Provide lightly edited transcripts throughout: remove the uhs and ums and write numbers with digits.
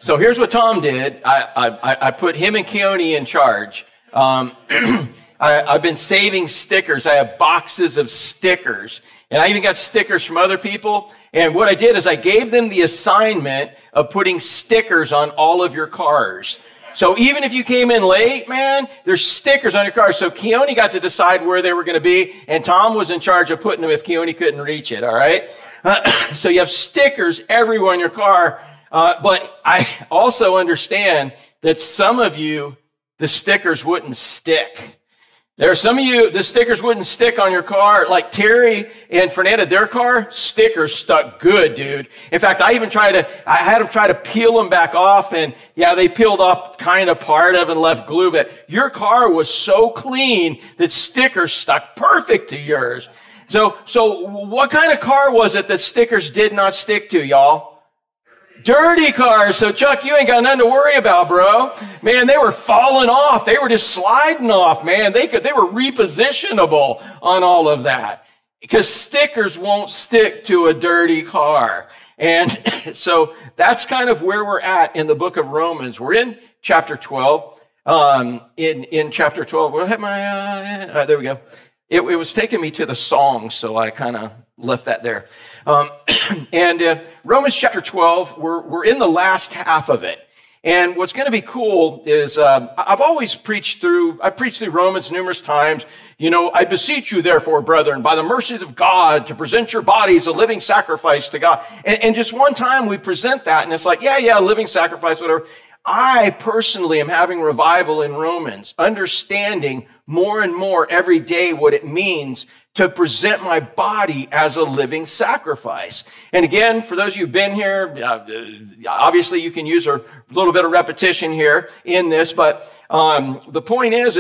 So here's what Tom did. I put him and Keone in charge. I've been saving stickers. I have boxes of stickers. And I even got stickers from other people. And what I did is I gave them the assignment of putting stickers on all of your cars. So even if you came in late, man, there's stickers on your car. So Keone got to decide where they were going to be, and Tom was in charge of putting them if Keone couldn't reach it, all right? So you have stickers everywhere in your car. But I also understand that some of you, the stickers wouldn't stick. There are some of you, the stickers wouldn't stick on your car. Like Terry and Fernanda, their car, stickers stuck good, dude. In fact, I had them try to peel them back off, and yeah, they peeled off kind of part of it and left glue, but your car was so clean that stickers stuck perfect to yours. So what kind of car was it that stickers did not stick to, y'all? Dirty cars. So Chuck, you ain't got nothing to worry about, bro. Man, they were falling off. They were just sliding off, man. They were repositionable on all of that because stickers won't stick to a dirty car. And so that's kind of where we're at in the book of Romans. We're in chapter 12. In chapter 12, we'll have there we go. It was taking me to the song, so I kind of left that there. And Romans chapter 12, we're in the last half of it. And what's going to be cool is I've preached through Romans numerous times. You know, I beseech you, therefore, brethren, by the mercies of God, to present your bodies a living sacrifice to God. And just one time we present that, and it's like, yeah, living sacrifice, whatever. I personally am having revival in Romans, understanding more and more every day what it means to present my body as a living sacrifice. And again, for those of you who've been here, obviously you can use a little bit of repetition here in this, but the point is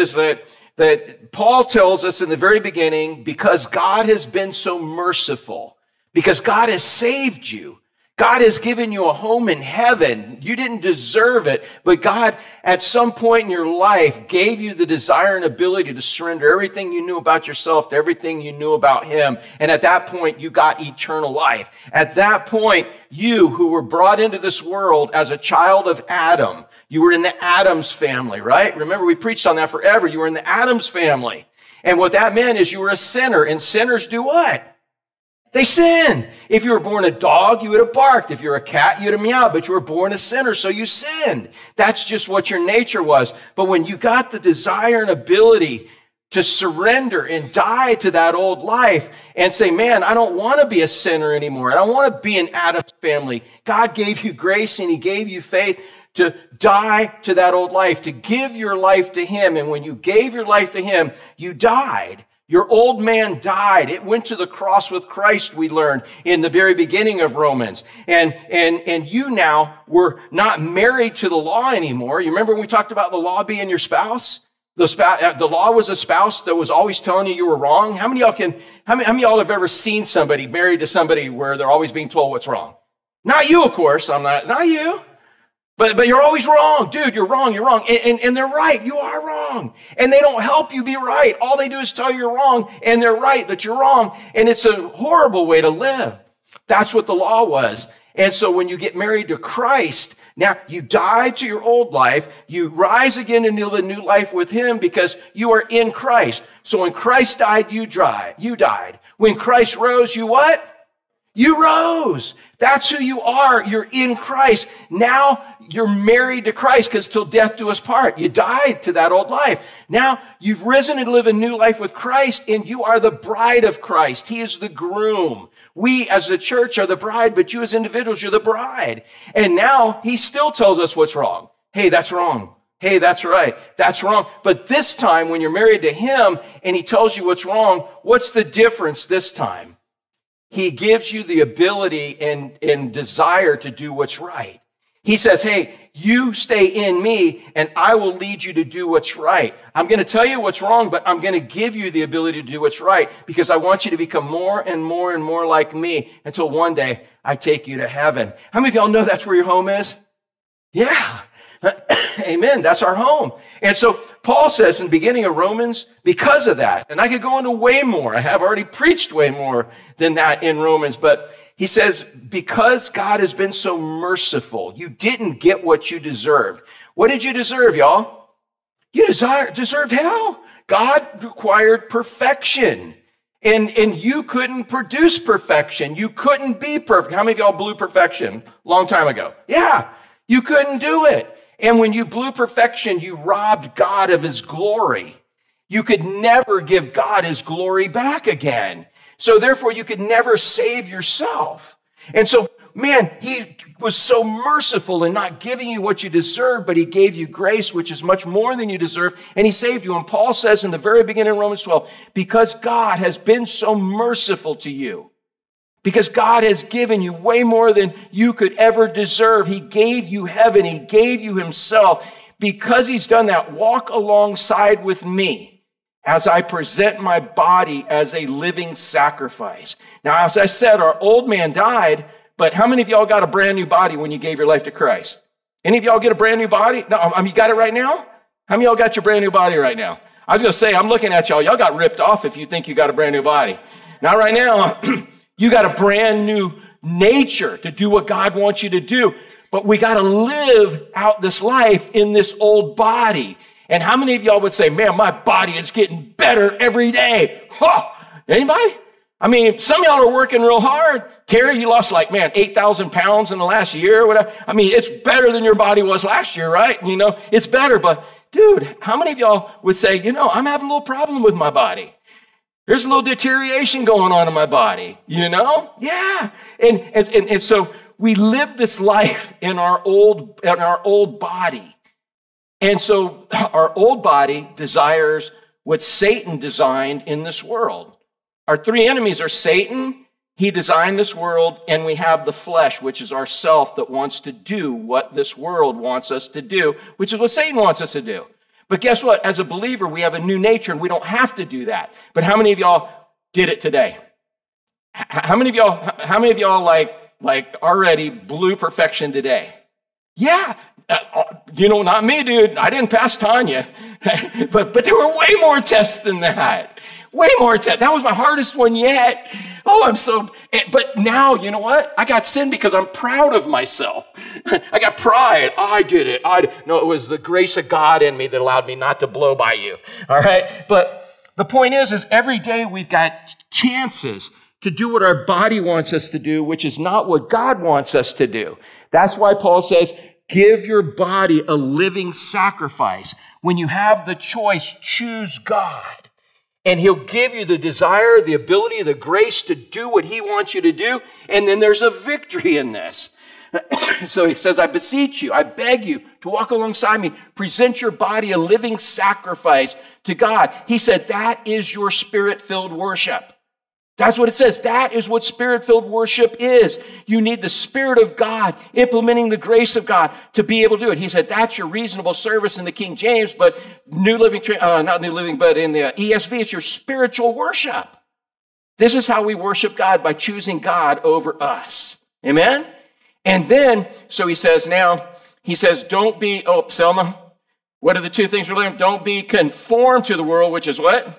that Paul tells us in the very beginning, because God has been so merciful, because God has saved you, God has given you a home in heaven. You didn't deserve it, but God, at some point in your life, gave you the desire and ability to surrender everything you knew about yourself to everything you knew about Him. And at that point, you got eternal life. At that point, you who were brought into this world as a child of Adam, you were in the Adam's family, right? Remember, we preached on that forever. You were in the Adam's family. And what that meant is you were a sinner. And sinners do what? They sin. If you were born a dog, you would have barked. If you're a cat, you would have meowed. But you were born a sinner, so you sinned. That's just what your nature was. But when you got the desire and ability to surrender and die to that old life and say, man, I don't want to be a sinner anymore. I don't want to be in Adam's family. God gave you grace and He gave you faith to die to that old life, to give your life to Him. And when you gave your life to Him, you died. Your old man died. It went to the cross with Christ, we learned in the very beginning of Romans. And you now were not married to the law anymore. You remember when we talked about the law being your spouse? The law was a spouse that was always telling you were wrong. How many of y'all have ever seen somebody married to somebody where they're always being told what's wrong? Not you, of course. Not you. But you're always wrong. Dude, you're wrong. And they're right. You are wrong. And they don't help you be right. All they do is tell you you're wrong, and they're right that you're wrong. And it's a horrible way to live. That's what the law was. And so when you get married to Christ, now you die to your old life. You rise again and live a new life with Him because you are in Christ. So when Christ died, you died. When Christ rose, you what? You rose. That's who you are. You're in Christ. Now you're married to Christ because till death do us part. You died to that old life. Now you've risen and live a new life with Christ, and you are the bride of Christ. He is the groom. We as the church are the bride, but you as individuals, you're the bride. And now He still tells us what's wrong. Hey, that's wrong. Hey, that's right. That's wrong. But this time when you're married to Him and He tells you what's wrong, what's the difference this time? He gives you the ability and desire to do what's right. He says, hey, you stay in me and I will lead you to do what's right. I'm going to tell you what's wrong, but I'm going to give you the ability to do what's right because I want you to become more and more and more like me until one day I take you to heaven. How many of y'all know that's where your home is? Yeah. Amen. That's our home. And so Paul says in the beginning of Romans, because of that, and I could go into way more. I have already preached way more than that in Romans, but He says, because God has been so merciful, you didn't get what you deserved. What did you deserve, y'all? You deserved hell. God required perfection. And you couldn't produce perfection. You couldn't be perfect. How many of y'all blew perfection a long time ago? Yeah, you couldn't do it. And when you blew perfection, you robbed God of his glory. You could never give God his glory back again. So therefore, you could never save yourself. And so, man, he was so merciful in not giving you what you deserve, but he gave you grace, which is much more than you deserve, and he saved you. And Paul says in the very beginning of Romans 12, because God has been so merciful to you, because God has given you way more than you could ever deserve. He gave you heaven. He gave you himself. Because he's done that, walk alongside with me as I present my body as a living sacrifice. Now, as I said, our old man died, but how many of y'all got a brand new body when you gave your life to Christ? Any of y'all get a brand new body? No, you got it right now? How many of y'all got your brand new body right now? I was going to say, I'm looking at y'all. Y'all got ripped off if you think you got a brand new body. Not right now. You got a brand new nature to do what God wants you to do. But we got to live out this life in this old body. And how many of y'all would say, man, my body is getting better every day? Huh. Anybody? I mean, some of y'all are working real hard. Terry, you lost 8,000 pounds in the last year or whatever. I mean, it's better than your body was last year, right? It's better. But dude, how many of y'all would say, I'm having a little problem with my body? There's a little deterioration going on in my body, Yeah. And so we live this life in our old body. And so our old body desires what Satan designed in this world. Our three enemies are Satan, he designed this world, and we have the flesh, which is our self that wants to do what this world wants us to do, which is what Satan wants us to do. But guess what? As a believer, we have a new nature, and we don't have to do that. But how many of y'all did it today? How many of y'all like already blew perfection today? Yeah. Not me, dude. I didn't pass Tanya. but there were way more tests than that. Way more tests. That was my hardest one yet. But now, you know what? I got sin because I'm proud of myself. I got pride. I did it. No, it was the grace of God in me that allowed me not to blow by you. All right? But the point is every day we've got chances to do what our body wants us to do, which is not what God wants us to do. That's why Paul says, give your body a living sacrifice. When you have the choice, choose God. And he'll give you the desire, the ability, the grace to do what he wants you to do. And then there's a victory in this. So he says, I beseech you, I beg you to walk alongside me. Present your body a living sacrifice to God. He said, that is your spirit-filled worship. That's what it says. That is what spirit-filled worship is. You need the Spirit of God implementing the grace of God to be able to do it. He said, that's your reasonable service in the King James, but not New Living, but in the ESV, it's your spiritual worship. This is how we worship God, by choosing God over us. Amen? And then, so he says, don't be, Selma, what are the two things we're learning? Don't be conformed to the world, which is what?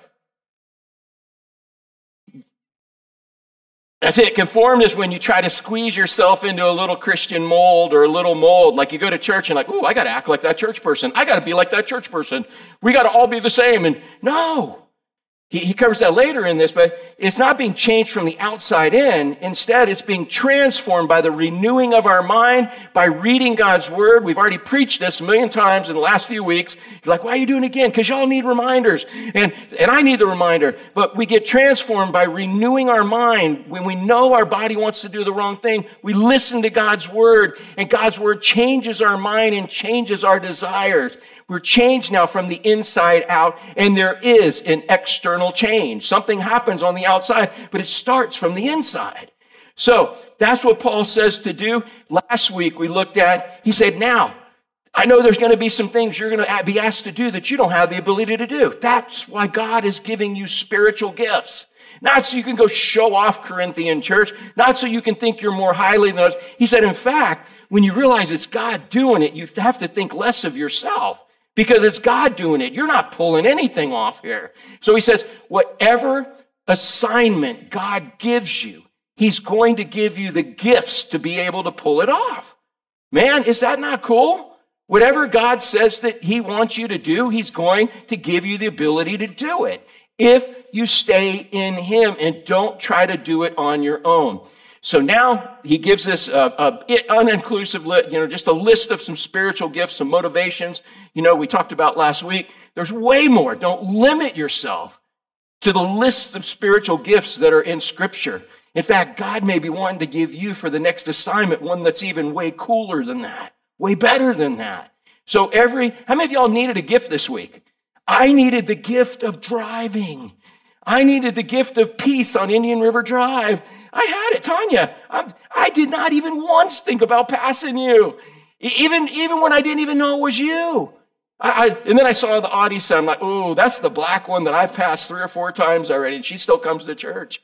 That's it. Conformed is when you try to squeeze yourself into a little Christian mold or a little mold. Like you go to church and I got to act like that church person. I got to be like that church person. We got to all be the same. And no. He covers that later in this, but it's not being changed from the outside in. Instead, it's being transformed by the renewing of our mind, by reading God's word. We've already preached this a million times in the last few weeks. You're like, why are you doing it again? Because y'all need reminders. And I need the reminder. But we get transformed by renewing our mind. When we know our body wants to do the wrong thing, we listen to God's word, and God's word changes our mind and changes our desires. We're changed now from the inside out, and there is an external change. Something happens on the outside, but it starts from the inside. So that's what Paul says to do. Last week we looked at, he said, now, I know there's going to be some things you're going to be asked to do that you don't have the ability to do. That's why God is giving you spiritual gifts. Not so you can go show off Corinthian church, not so you can think you're more highly than others. He said, in fact, when you realize it's God doing it, you have to think less of yourself. Because it's God doing it. You're not pulling anything off here. So he says, whatever assignment God gives you, He's going to give you the gifts to be able to pull it off. Man, is that not cool? Whatever God says that he wants you to do, he's going to give you the ability to do it if you stay in him and don't try to do it on your own. So now he gives us an uninclusive list, just a list of some spiritual gifts, some motivations. We talked about last week. There's way more. Don't limit yourself to the list of spiritual gifts that are in Scripture. In fact, God may be wanting to give you for the next assignment one that's even way cooler than that, way better than that. So how many of y'all needed a gift this week? I needed the gift of driving. I needed the gift of peace on Indian River Drive. I had it, Tanya. I did not even once think about passing you, even when I didn't even know it was you. And then I saw the Odyssey. I'm like, oh, that's the black one that I've passed 3 or 4 times already, and she still comes to church.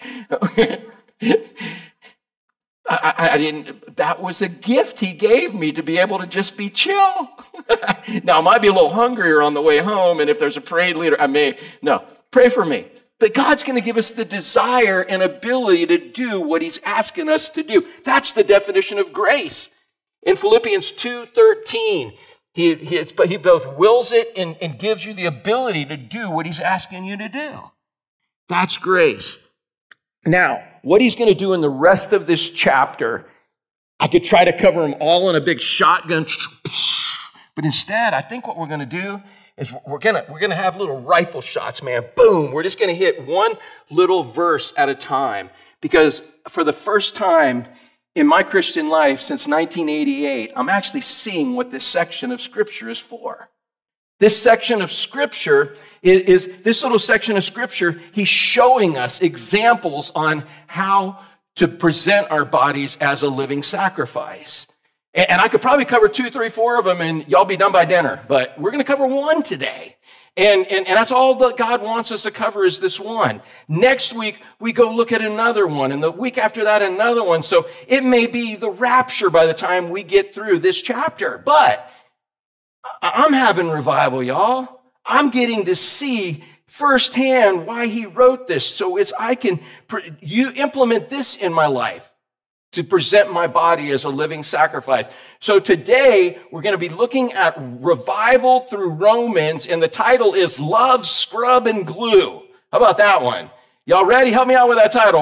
I didn't. That was a gift he gave me to be able to just be chill. Now I might be a little hungrier on the way home, and if there's a parade leader, pray for me. But God's going to give us the desire and ability to do what he's asking us to do. That's the definition of grace. In Philippians 2:13, he both wills it and gives you the ability to do what he's asking you to do. That's grace. Now, what he's going to do in the rest of this chapter, I could try to cover them all in a big shotgun, but instead, I think what we're going to do is we're going to have little rifle shots, man. Boom. We're just going to hit one little verse at a time, because for the first time in my Christian life since 1988, I'm actually seeing what this section of Scripture is for. This section of Scripture is this little section of Scripture, he's showing us examples on how to present our bodies as a living sacrifice. And I could probably cover 2, 3, 4 of them, and y'all be done by dinner. But we're going to cover one today. And that's all that God wants us to cover is this one. Next week, we go look at another one. And the week after that, another one. So it may be the rapture by the time we get through this chapter. But I'm having revival, y'all. I'm getting to see firsthand why he wrote this. So you implement this in my life to present my body as a living sacrifice. So today, we're going to be looking at revival through Romans, and the title is Love, Scrub, and Glue. How about that one? Y'all ready? Help me out with that title.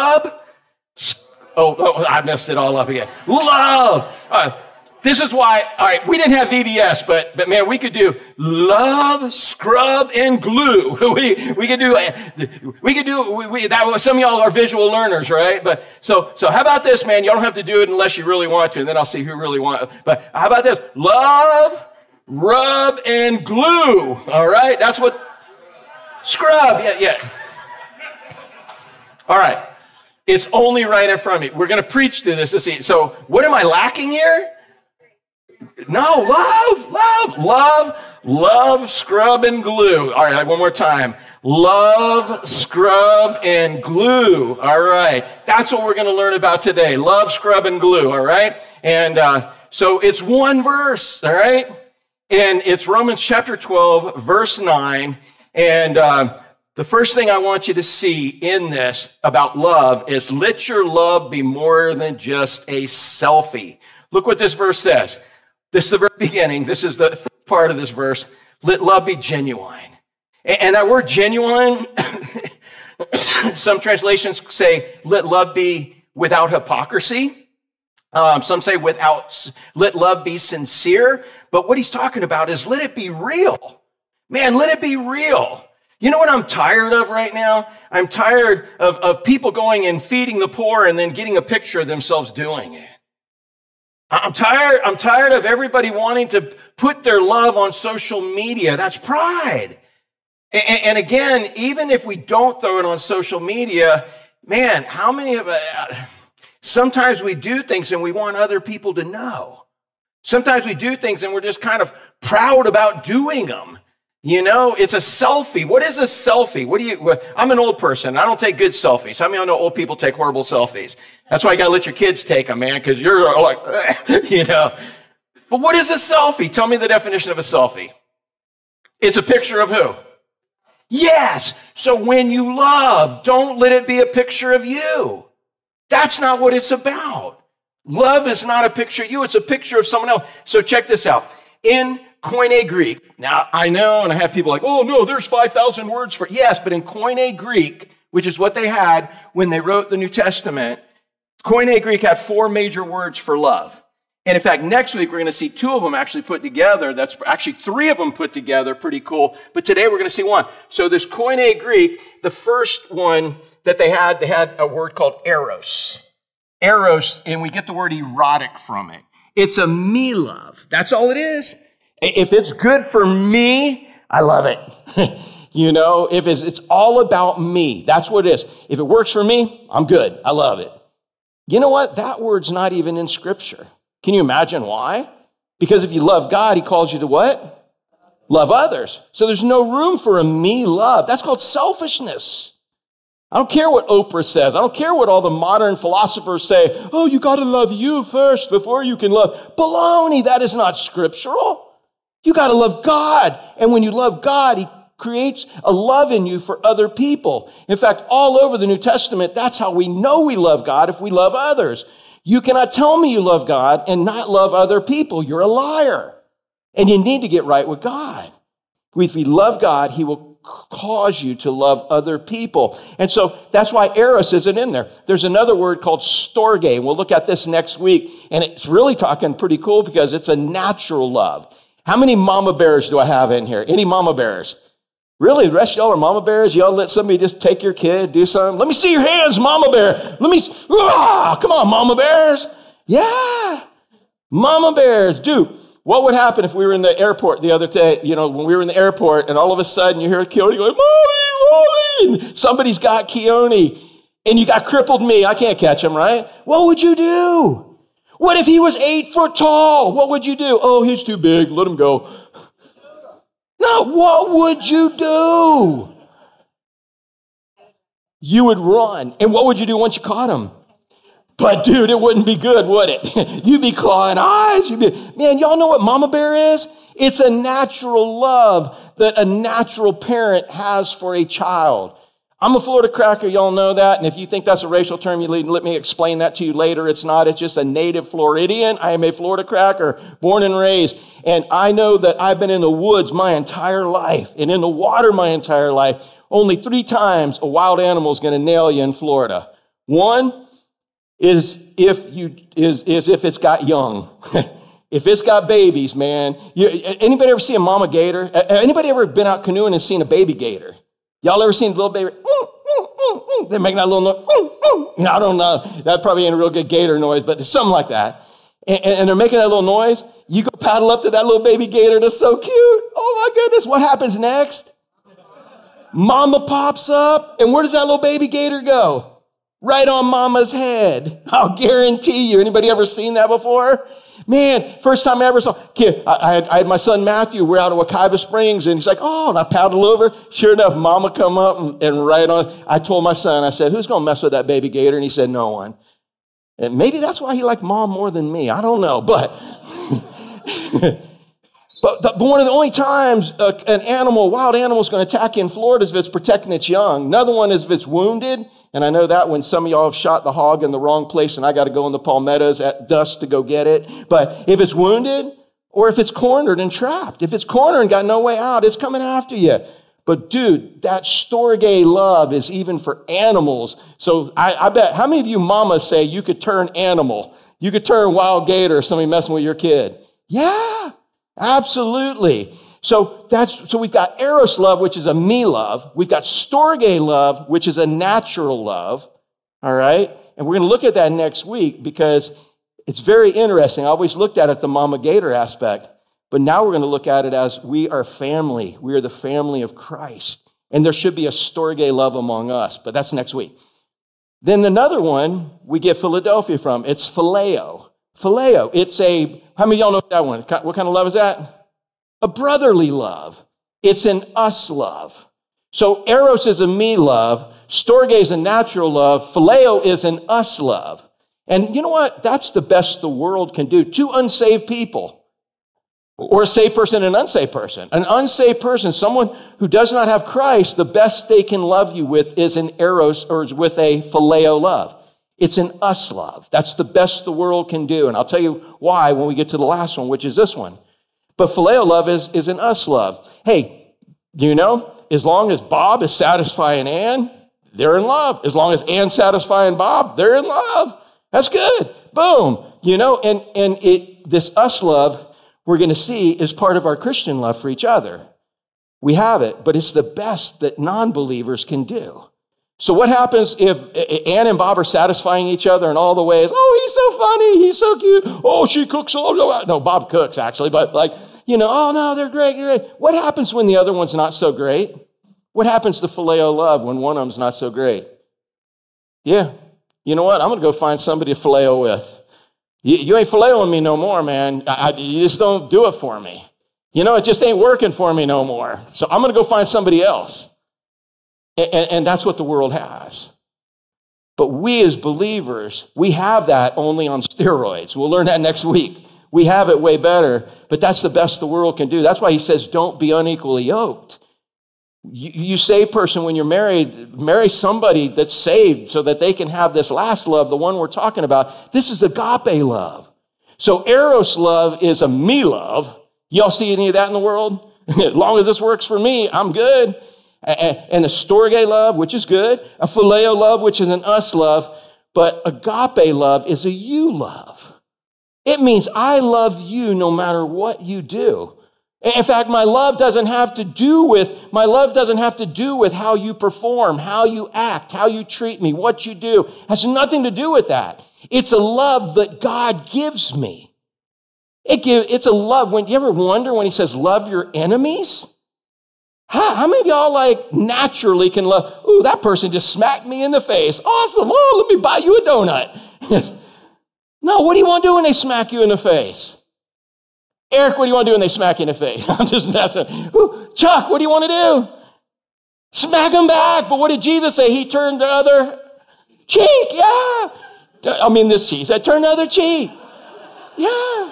I messed it all up again. Love. This is why, all right, we didn't have VBS, but man, we could do love, scrub, and glue. We could do that. Some of y'all are visual learners, right? But so how about this, man? Y'all don't have to do it unless you really want to, and then I'll see who really wants. But how about this? Love, rub, and glue. All right, that's what scrub. Yeah. All right, it's only right in front of me. We're going to preach through this. Let's see. So what am I lacking here? No, love, scrub, and glue. All right, one more time. Love, scrub, and glue. All right, that's what we're going to learn about today. Love, scrub, and glue, all right? And so it's one verse, all right? And it's Romans chapter 12, verse 9. And the first thing I want you to see in this about love is let your love be more than just a selfie. Look what this verse says. This is the very beginning. This is the first part of this verse. Let love be genuine. And that word genuine, some translations say, let love be without hypocrisy. Some say let love be sincere. But what he's talking about is let it be real. Man, let it be real. You know what I'm tired of right now? I'm tired of people going and feeding the poor and then getting a picture of themselves doing it. I'm tired of everybody wanting to put their love on social media. That's pride. And again, even if we don't throw it on social media, man, how many of sometimes we do things and we want other people to know. Sometimes we do things and we're just kind of proud about doing them. You know, it's a selfie. What is a selfie? I'm an old person. I don't take good selfies. How many of you know old people take horrible selfies? That's why you got to let your kids take them, man, because you're like, you know. But what is a selfie? Tell me the definition of a selfie. It's a picture of who? Yes. So when you love, don't let it be a picture of you. That's not what it's about. Love is not a picture of you. It's a picture of someone else. So check this out. In Koine Greek, now I know, and I have people like, oh no, there's 5,000 words for, yes, but in Koine Greek, which is what they had when they wrote the New Testament, Koine Greek had 4 major words for love. And in fact, next week, we're going to see 2 of them actually put together. That's actually 3 of them put together. Pretty cool. But today we're going to see 1. So this Koine Greek, the first one that they had a word called eros. Eros, and we get the word erotic from it. It's a me love. That's all it is. If it's good for me, I love it. If it's all about me, that's what it is. If it works for me, I'm good. I love it. You know what? That word's not even in Scripture. Can you imagine why? Because if you love God, he calls you to what? Love others. So there's no room for a me love. That's called selfishness. I don't care what Oprah says. I don't care what all the modern philosophers say. Oh, you got to love you first before you can love. Baloney, that is not scriptural. You got to love God. And when you love God, he creates a love in you for other people. In fact, all over the New Testament, that's how we know we love God, if we love others. You cannot tell me you love God and not love other people. You're a liar. And you need to get right with God. If we love God, he will cause you to love other people. And so that's why eros isn't in there. There's another word called storge. We'll look at this next week. And it's really talking pretty cool because it's a natural love. How many mama bears do I have in here? Any mama bears? Really, the rest of y'all are mama bears? Y'all let somebody just take your kid, do something? Let me see your hands, mama bear. Come on, mama bears. Yeah, mama bears. Dude, what would happen if we were in the airport the other day, when we were in the airport and all of a sudden you hear Keone going, Mommy, and somebody's got Keone and you got crippled me. I can't catch him, right? What would you do? What if he was 8 foot tall? What would you do? Oh, he's too big. Let him go. No, what would you do? You would run. And what would you do once you caught him? But dude, it wouldn't be good, would it? You'd be clawing eyes. Man, y'all know what mama bear is? It's a natural love that a natural parent has for a child. I'm a Florida cracker, y'all know that. And if you think that's a racial term, let me explain that to you later. It's not. It's just a native Floridian. I am a Florida cracker, born and raised. And I know that I've been in the woods my entire life and in the water my entire life. Only 3 times a wild animal is going to nail you in Florida. One is if it's got young. If it's got babies, man. Anybody ever see a mama gator? Anybody ever been out canoeing and seen a baby gator? Y'all ever seen a little baby? They're making that little noise. I don't know. That probably ain't a real good gator noise, but it's something like that. And they're making that little noise. You go paddle up to that little baby gator. That's so cute. Oh, my goodness. What happens next? Mama pops up. And where does that little baby gator go? Right on mama's head. I'll guarantee you. Anybody ever seen that before? Man, first time I ever saw, I had my son Matthew, we're out of Wekiva Springs, and he's like, oh, and I paddled over. Sure enough, mama come up and right on. I told my son, I said, who's going to mess with that baby gator? And he said, no one. And maybe that's why he liked mom more than me. I don't know, but but one of the only times a wild animal is going to attack you in Florida is if it's protecting its young. Another one is if it's wounded. And I know that when some of y'all have shot the hog in the wrong place and I got to go in the palmettos at dusk to go get it. But if it's wounded or if it's cornered and trapped, if it's cornered and got no way out, it's coming after you. But dude, that storge love is even for animals. So I bet, how many of you mamas say you could turn animal? You could turn wild gator or somebody messing with your kid. Yeah, absolutely. So we've got eros love, which is a me love. We've got storge love, which is a natural love. All right. And we're going to look at that next week because it's very interesting. I always looked at it the mama gator aspect, but now we're going to look at it as we are family. We are the family of Christ. And there should be a storge love among us, but that's next week. Then another one we get Philadelphia from. It's phileo. Phileo. How many of y'all know that one? What kind of love is that? A brotherly love. It's an us love. So eros is a me love. Storge is a natural love. Phileo is an us love. And you know what? That's the best the world can do. 2 unsaved people, or a saved person and an unsaved person. An unsaved person, someone who does not have Christ, the best they can love you with is an eros or with a phileo love. It's an us love. That's the best the world can do. And I'll tell you why when we get to the last one, which is this one. But phileo love is an us love. Hey, do you know, as long as Bob is satisfying Ann, they're in love. As long as Ann's satisfying Bob, they're in love. That's good. Boom. You know, and this us love we're going to see is part of our Christian love for each other. We have it, but it's the best that non-believers can do. So what happens if Ann and Bob are satisfying each other in all the ways? Oh, he's so funny. He's so cute. Oh, she cooks. No, Bob cooks actually, but oh no, they're great. What happens when the other one's not so great? What happens to phileo love when one of them's not so great? Yeah, you know what? I'm going to go find somebody to phileo with. You ain't phileoing me no more, man. You just don't do it for me. It just ain't working for me no more. So I'm going to go find somebody else. And that's what the world has. But we as believers, we have that only on steroids. We'll learn that next week. We have it way better, but that's the best the world can do. That's why he says, don't be unequally yoked. You saved person, when you're married, marry somebody that's saved so that they can have this last love, the one we're talking about. This is agape love. So eros love is a me love. Y'all see any of that in the world? As long as this works for me, I'm good. And the storge love, which is good, a phileo love, which is an us love, but agape love is a you love. It means I love you no matter what you do. In fact, my love doesn't have to do with how you perform, how you act, how you treat me, what you do. It has nothing to do with that. It's a love that God gives me. It's a love. When you ever wonder when he says, love your enemies? How many of y'all naturally can love, ooh, that person just smacked me in the face. Awesome. Oh, let me buy you a donut. No, what do you want to do when they smack you in the face? Eric, what do you want to do when they smack you in the face? I'm just messing. Ooh, Chuck, what do you want to do? Smack them back. But what did Jesus say? He turned the other cheek. Yeah. This cheek. He said, turn the other cheek. Yeah.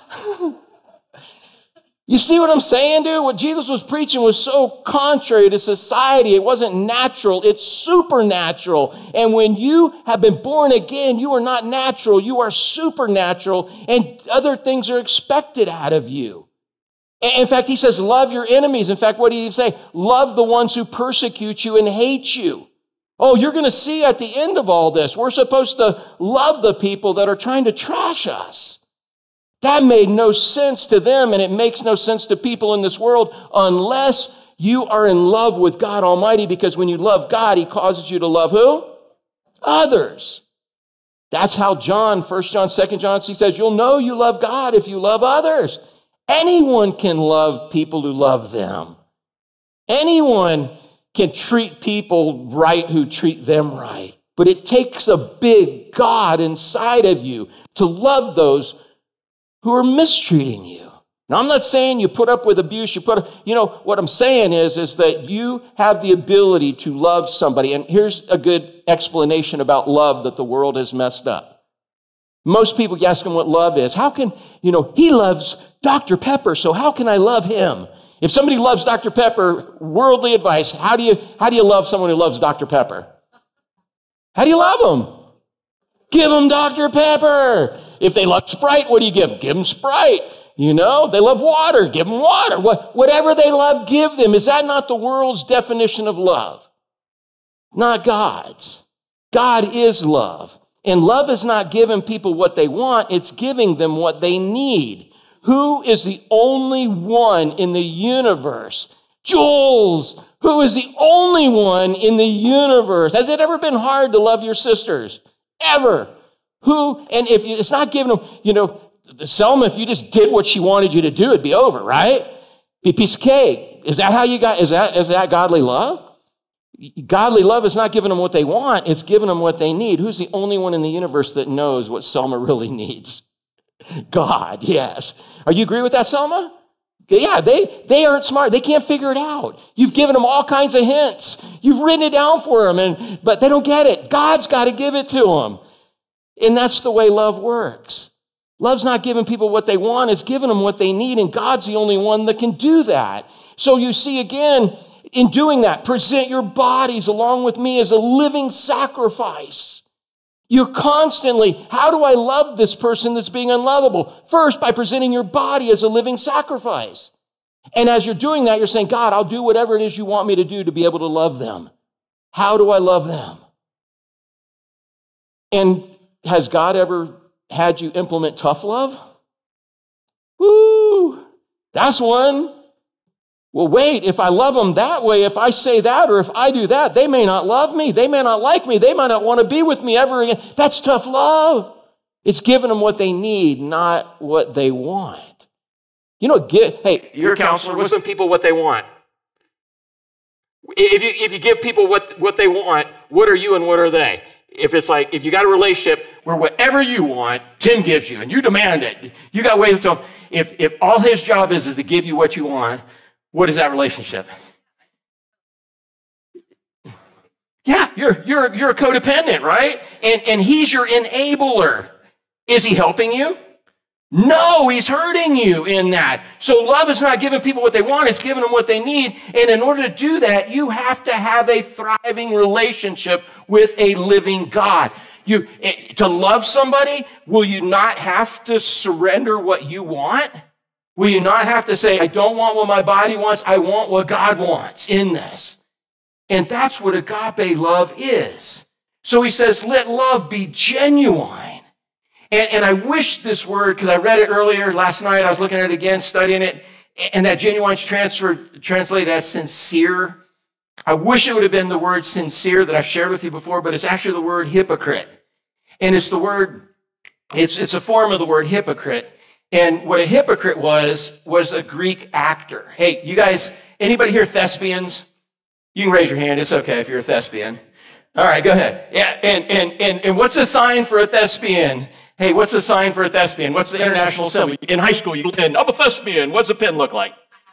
You see what I'm saying, dude? What Jesus was preaching was so contrary to society. It wasn't natural. It's supernatural. And when you have been born again, you are not natural. You are supernatural, and other things are expected out of you. In fact, he says, love your enemies. In fact, what did he say? Love the ones who persecute you and hate you. Oh, you're going to see at the end of all this, we're supposed to love the people that are trying to trash us. That made no sense to them, and it makes no sense to people in this world unless you are in love with God Almighty, because when you love God, he causes you to love who? Others. That's how 1 John, 2 John, he says, you'll know you love God if you love others. Anyone can love people who love them. Anyone can treat people right who treat them right. But it takes a big God inside of you to love those who are mistreating you. Now, I'm not saying you put up with abuse. What I'm saying is that you have the ability to love somebody. And here's a good explanation about love that the world has messed up. Most people, you ask them what love is. How can, he loves Dr. Pepper, so how can I love him? If somebody loves Dr. Pepper, worldly advice, how do you love someone who loves Dr. Pepper? How do you love them? Give them Dr. Pepper. If they love Sprite, what do you give them? Give them Sprite. They love water. Give them water. Whatever they love, give them. Is that not the world's definition of love? Not God's. God is love. And love is not giving people what they want. It's giving them what they need. Who is the only one in the universe? Jules, who is the only one in the universe? Has it ever been hard to love your sisters? Ever? And if it's not giving them, Selma, if you just did what she wanted you to do, it'd be over, right? Be a piece of cake. Is that how you got, is that godly love? Godly love is not giving them what they want, it's giving them what they need. Who's the only one in the universe that knows what Selma really needs? God, yes. Are you agree with that, Selma? Yeah, they aren't smart. They can't figure it out. You've given them all kinds of hints. You've written it down for them, but they don't get it. God's got to give it to them. And that's the way love works. Love's not giving people what they want. It's giving them what they need, and God's the only one that can do that. So you see, again, in doing that, present your bodies along with me as a living sacrifice. You're constantly, how do I love this person that's being unlovable? First, by presenting your body as a living sacrifice. And as you're doing that, you're saying, God, I'll do whatever it is you want me to do to be able to love them. How do I love them? And has God ever had you implement tough love? Woo, that's one. Well, wait, if I love them that way, if I say that or if I do that, they may not love me. They may not like me. They might not want to be with me ever again. That's tough love. It's giving them what they need, not what they want. You know, hey, you're a counselor. What's some people what they want? If you give people what they want, what are you and what are they? If it's like, if you got a relationship where whatever you want, Tim gives you and you demand it, you got ways to tell him, if all his job is to give you what you want, what is that relationship? Yeah, you're a codependent, right? And he's your enabler. Is he helping you? No, he's hurting you in that. So love is not giving people what they want, it's giving them what they need. And in order to do that, you have to have a thriving relationship with a living God. To love somebody, will you not have to surrender what you want? Will you not have to say, I don't want what my body wants, I want what God wants in this? And that's what agape love is. So he says, let love be genuine. And I wish this word, because I read it earlier last night, I was looking at it again, studying it, and that genuine translated as sincere. I wish it would have been the word sincere that I've shared with you before, but it's actually the word hypocrite. And it's the word, it's a form of the word hypocrite. And what a hypocrite was a Greek actor. Hey, you guys, anybody here thespians? You can raise your hand. It's okay if you're a thespian. All right, go ahead. Yeah, and what's the sign for a thespian? Hey, what's the sign for a thespian? What's the International Assembly? In high school, you pin, I'm a thespian. What's a pin look like?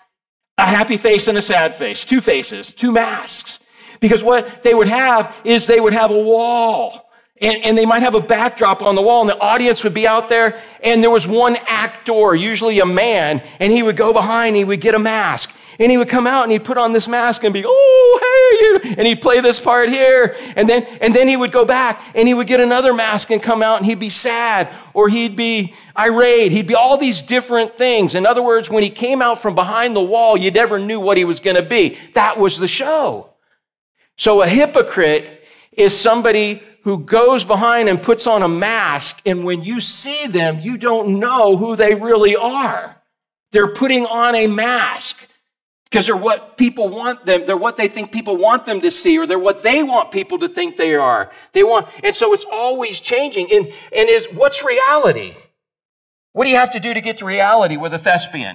A happy face and a sad face. Two faces, two masks. Because what they would have is they would have a wall. And they might have a backdrop on the wall, and the audience would be out there, and there was one actor, usually a man, and he would go behind, he would get a mask, and he would come out, and he'd put on this mask and be, oh, hey, and he'd play this part here, and then he would go back, and he would get another mask and come out, and he'd be sad, or he'd be irate, he'd be all these different things. In other words, when he came out from behind the wall, you never knew what he was going to be. That was the show. So a hypocrite is somebody who goes behind and puts on a mask, and when you see them, you don't know who they really are. They're putting on a mask because they're what people want them, they're what they think people want them to see, or they're what they want people to think they are. And so it's always changing. And what's reality? What do you have to do to get to reality with a thespian?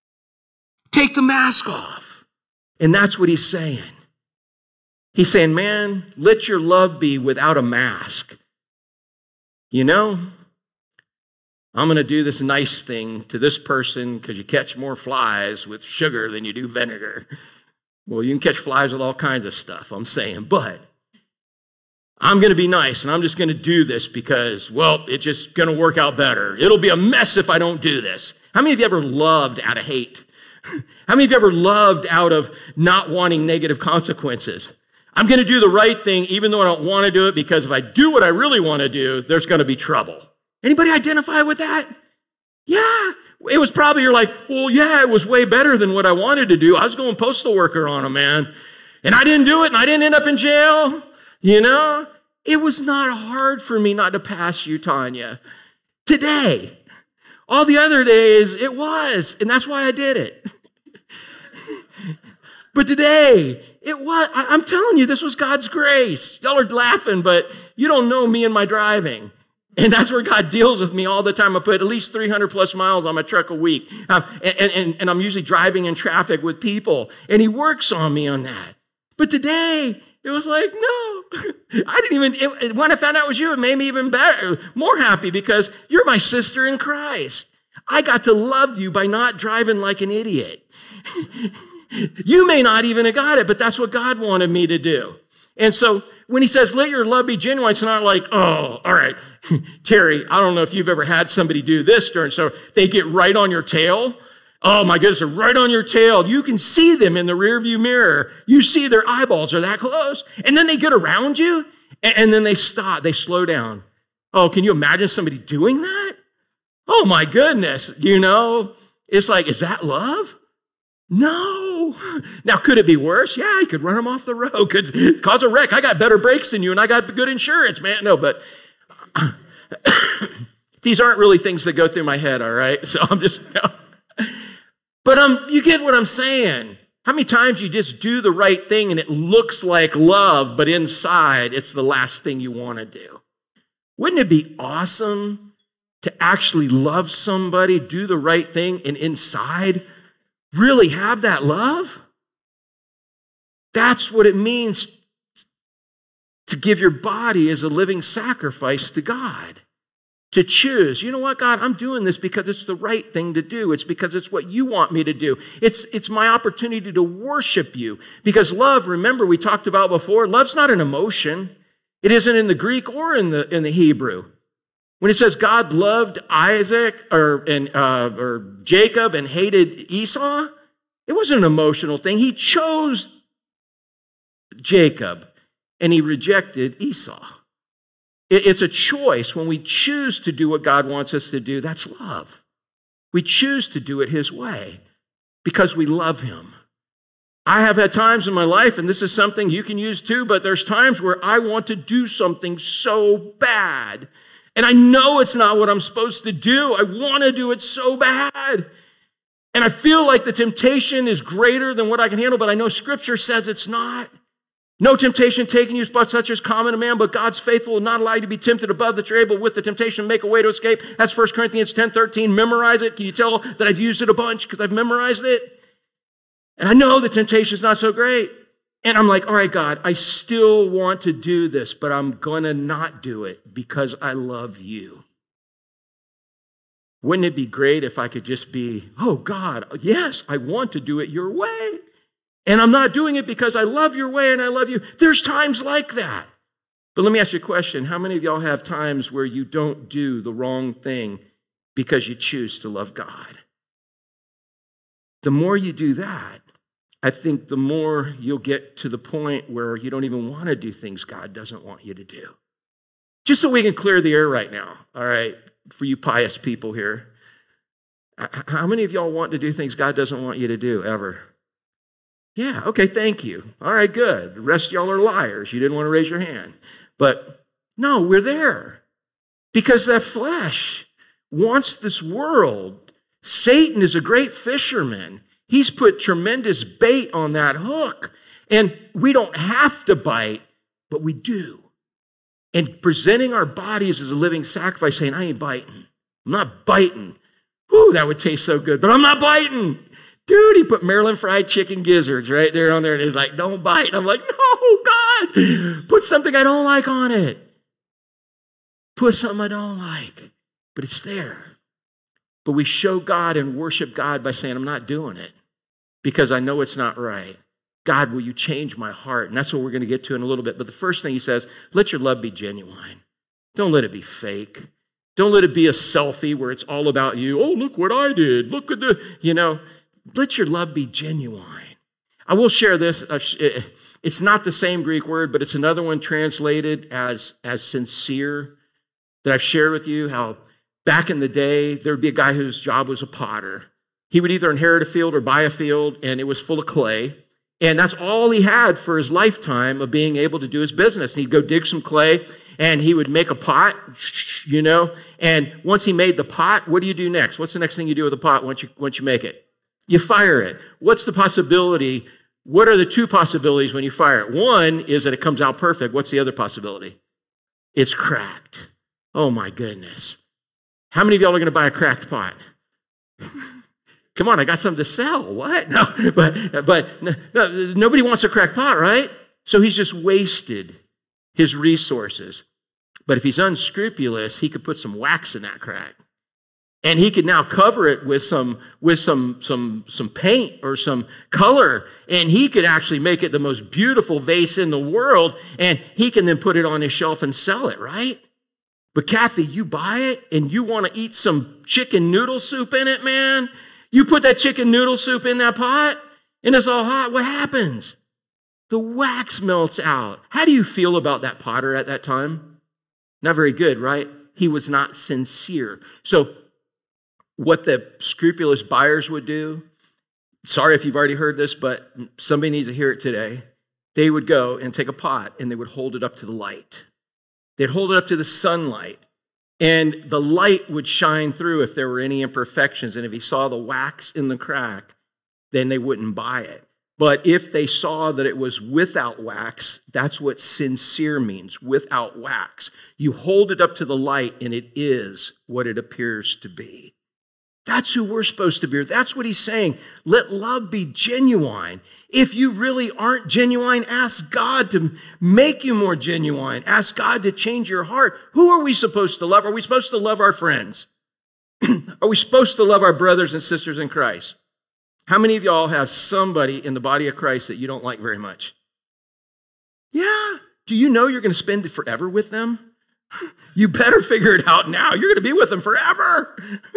Take the mask off. And that's what he's saying. He's saying, man, let your love be without a mask. You know, I'm going to do this nice thing to this person because you catch more flies with sugar than you do vinegar. Well, you can catch flies with all kinds of stuff, I'm saying. But I'm going to be nice, and I'm just going to do this because, well, it's just going to work out better. It'll be a mess if I don't do this. How many of you ever loved out of hate? How many of you ever loved out of not wanting negative consequences? I'm going to do the right thing even though I don't want to do it, because if I do what I really want to do, there's going to be trouble. Anybody identify with that? Yeah. It was probably, you're like, well, yeah, it was way better than what I wanted to do. I was going postal worker on a man, and I didn't do it, and I didn't end up in jail. You know, it was not hard for me not to pass you, Tanya. Today, all the other days, it was, and that's why I did it. But today, it was, I'm telling you, this was God's grace. Y'all are laughing, but you don't know me and my driving. And that's where God deals with me all the time. I put at least 300 plus miles on my truck a week. And I'm usually driving in traffic with people. And he works on me on that. But today, it was like, no. When I found out it was you, it made me even better, more happy, because you're my sister in Christ. I got to love you by not driving like an idiot. You may not even have got it, but that's what God wanted me to do. And so when he says, let your love be genuine, it's not like, oh, all right, Terry, I don't know if you've ever had somebody do this during, so they get right on your tail. Oh my goodness, they're right on your tail. You can see them in the rearview mirror. You see their eyeballs are that close. And then they get around you And then they stop, they slow down. Oh, can you imagine somebody doing that? Oh my goodness, it's like, is that love? No. Now, could it be worse? Yeah, you could run them off the road, could cause a wreck. I got better brakes than you, and I got good insurance, man. No, but these aren't really things that go through my head, all right? So I'm just, but you get what I'm saying. How many times you just do the right thing and it looks like love, but inside it's the last thing you want to do? Wouldn't it be awesome to actually love somebody, do the right thing, and inside really have that love? That's what it means to give your body as a living sacrifice to God. To choose, you know what, God, I'm doing this because it's the right thing to do. It's because it's what you want me to do. It's my opportunity to worship you. Because love, remember we talked about before, love's not an emotion. It isn't in the Greek or in the Hebrew. When it says God loved Isaac or Jacob and hated Esau, it wasn't an emotional thing. He chose Jacob and he rejected Esau. It's a choice. When we choose to do what God wants us to do, that's love. We choose to do it his way because we love him. I have had times in my life, and this is something you can use too, but there's times where I want to do something so bad, and I know it's not what I'm supposed to do. I want to do it so bad. And I feel like the temptation is greater than what I can handle, but I know Scripture says it's not. No temptation taken you but such as common to man, but God's faithful will not allow you to be tempted above that you're able with the temptation to make a way to escape. That's 1 Corinthians 10:13. Memorize it. Can you tell that I've used it a bunch because I've memorized it? And I know the temptation is not so great. And I'm like, all right, God, I still want to do this, but I'm going to not do it because I love you. Wouldn't it be great if I could just be, oh, God, yes, I want to do it your way. And I'm not doing it because I love your way and I love you. There's times like that. But let me ask you a question. How many of y'all have times where you don't do the wrong thing because you choose to love God? The more you do that, I think the more you'll get to the point where you don't even want to do things God doesn't want you to do. Just so we can clear the air right now, all right, for you pious people here. How many of y'all want to do things God doesn't want you to do ever? Yeah, okay, thank you. All right, good. The rest of y'all are liars. You didn't want to raise your hand. But no, we're there. Because that flesh wants this world. Satan is a great fisherman. He's put tremendous bait on that hook. And we don't have to bite, but we do. And presenting our bodies as a living sacrifice, saying, I ain't biting. I'm not biting. Whew, that would taste so good, but I'm not biting. Dude, he put Maryland fried chicken gizzards right there on there, and he's like, don't bite. I'm like, no, God, put something I don't like on it. Put something I don't like, but it's there. But we show God and worship God by saying, I'm not doing it because I know it's not right. God, will you change my heart? And that's what we're going to get to in a little bit. But the first thing he says, let your love be genuine. Don't let it be fake. Don't let it be a selfie where it's all about you. Oh, look what I did. Look at the, let your love be genuine. I will share this. It's not the same Greek word, but it's another one translated as sincere that I've shared with you, how back in the day, there would be a guy whose job was a potter. He would either inherit a field or buy a field, and it was full of clay. And that's all he had for his lifetime of being able to do his business. And he'd go dig some clay, and he would make a pot, And once he made the pot, what do you do next? What's the next thing you do with the pot once you make it? You fire it. What's the possibility? What are the two possibilities when you fire it? One is that it comes out perfect. What's the other possibility? It's cracked. Oh my goodness. How many of y'all are going to buy a cracked pot? Come on, I got something to sell. What? No, but nobody wants a cracked pot, right? So he's just wasted his resources. But if he's unscrupulous, he could put some wax in that crack. And he could now cover it with some paint or some color, and he could actually make it the most beautiful vase in the world, and he can then put it on his shelf and sell it, right? But Kathy, you buy it, and you want to eat some chicken noodle soup in it, man? You put that chicken noodle soup in that pot, and it's all hot. What happens? The wax melts out. How do you feel about that potter at that time? Not very good, right? He was not sincere. So what the scrupulous buyers would do, sorry if you've already heard this, but somebody needs to hear it today. They would go and take a pot and they would hold it up to the light. They'd hold it up to the sunlight. And the light would shine through if there were any imperfections. And if he saw the wax in the crack, then they wouldn't buy it. But if they saw that it was without wax, that's what sincere means, without wax. You hold it up to the light and it is what it appears to be. That's who we're supposed to be. That's what he's saying. Let love be genuine. If you really aren't genuine, ask God to make you more genuine. Ask God to change your heart. Who are we supposed to love? Are we supposed to love our friends? Are we supposed to love our brothers and sisters in Christ? How many of y'all have somebody in the body of Christ that you don't like very much? Yeah. Do you know you're going to spend it forever with them? You better figure it out now. You're going to be with them forever.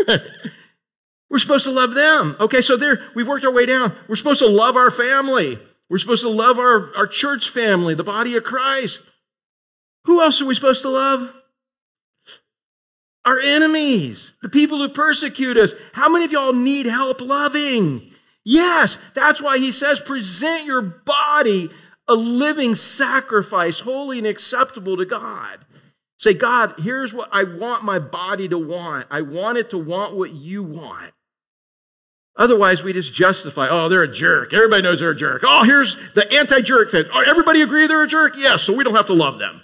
We're supposed to love them. Okay, so there, we've worked our way down. We're supposed to love our family. We're supposed to love our church family, the body of Christ. Who else are we supposed to love? Our enemies, the people who persecute us. How many of y'all need help loving? Yes, that's why he says, present your body a living sacrifice, holy and acceptable to God. Say, God, here's what I want my body to want. I want it to want what you want. Otherwise, we just justify, oh, they're a jerk. Everybody knows they're a jerk. Oh, here's the anti-jerk fence. Oh, everybody agree they're a jerk? Yes, so we don't have to love them.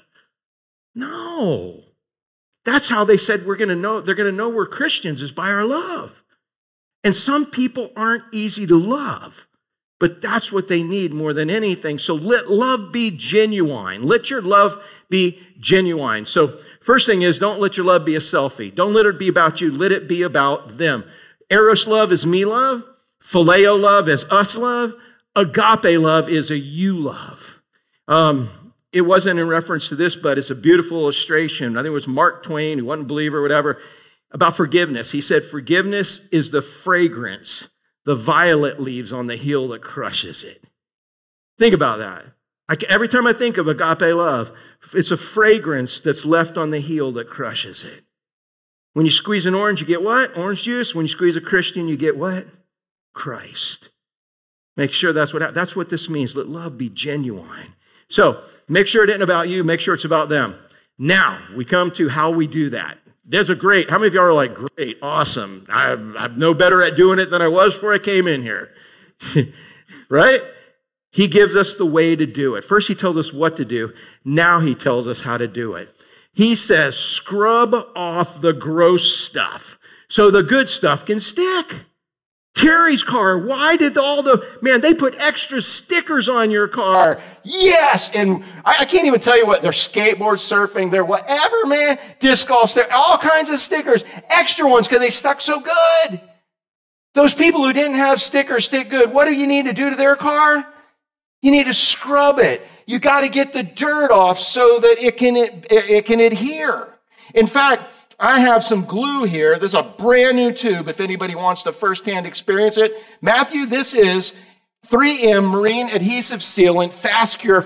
No. That's how they said we're going to know. They're going to know we're Christians is by our love. And some people aren't easy to love, but that's what they need more than anything. So let love be genuine. Let your love be genuine. So first thing is, don't let your love be a selfie. Don't let it be about you. Let it be about them. Eros love is me love. Phileo love is us love. Agape love is a you love. It wasn't in reference to this, but it's a beautiful illustration. I think it was Mark Twain, who wasn't a believer or whatever, about forgiveness. He said, forgiveness is the fragrance the violet leaves on the heel that crushes it. Think about that. Every time I think of agape love, it's a fragrance that's left on the heel that crushes it. When you squeeze an orange, you get what? Orange juice. When you squeeze a Christian, you get what? Christ. Make sure that's what this means. Let love be genuine. So make sure it isn't about you. Make sure it's about them. Now, we come to how we do that. There's a great, how many of y'all are like, great, awesome. I'm no better at doing it than I was before I came in here. Right? He gives us the way to do it. First, he tells us what to do. Now he tells us how to do it. He says, scrub off the gross stuff so the good stuff can stick. Terry's car, why did they put extra stickers on your car. Yes, and I can't even tell you what, they're skateboard surfing, they're whatever, man, disc golf, all kinds of stickers, extra ones because they stuck so good. Those people who didn't have stickers stick good, what do you need to do to their car? You need to scrub it. You got to get the dirt off so that it can adhere. In fact, I have some glue here. This is a brand new tube if anybody wants to firsthand experience it. Matthew, this is 3M Marine Adhesive Sealant Fast Cure